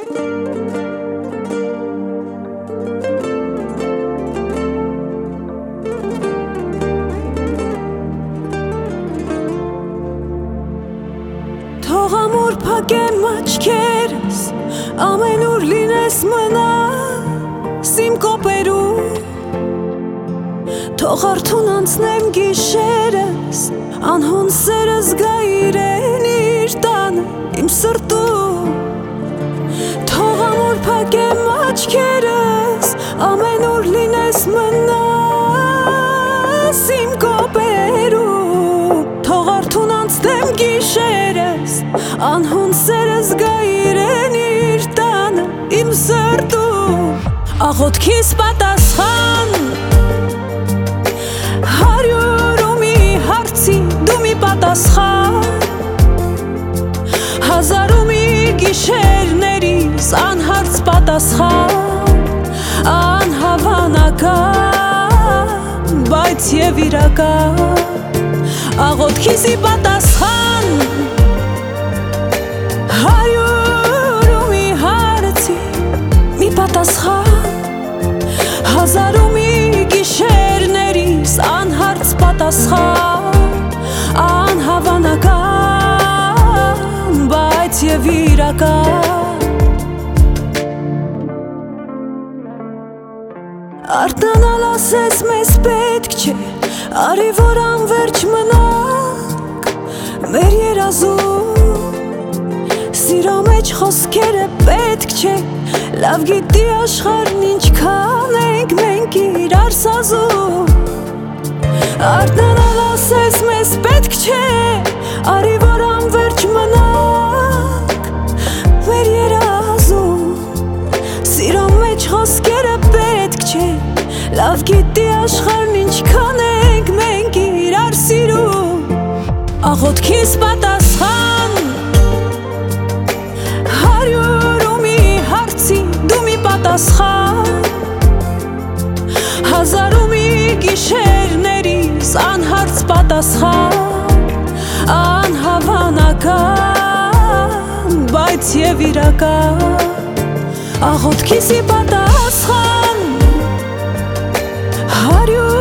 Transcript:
Թողամուր փակեմ աչքերս, ամենուր լինես մնաս իմ կոպերում, թող արթուն անցնեմ գիշերս, անհուն սերս գա իրեն իր տանը իմ սրտում, թողամուր փակեմ աչքերս, ամենուր լինես մնաս իմ կոպերում, թող արթուն անցնեմ գիշերս, անհուն սերս գա իրեն իր տանը իմ սրտում, աղոթքիս պատասխան, հարյուր ու մի հարցի դու մի պատասխան, հազար ու մի գիշերներիս անհարց պատասխան, անհավանական, բայց և իրական, աղոթքիսի պատասխան, հարյուր ու մի հարցի մի պատասխան, հազար ու մի գիշերներիս անհարց պատասխան, անհավանական, բայց և իրական, արթնանալ ասես մեզ պետք չէ, արի որ անվերջ մնանք մեր երազում, սիրո մեջ խոսքերը պետք չէ, լավ գիտի աշխարհն ինչքան ենք մենք իրար սազում, արթնանալ ասես մեզ պետք չէ, արի որ անվերջ մնանք մեր երազում, սիրո մեջ խոսքերը պետք չէ, լավ գիտի աշխարհն ինչքան ենք մենք իրար սիրում, աղոթքիս պատասխան, հարյուր ու մի հարցի դու մի պատասխան, հազար ու մի գիշերներիս անհարց պատասխան, անհավանական, բայց և իրական, աղոթքիսի պատասխան, հարյուր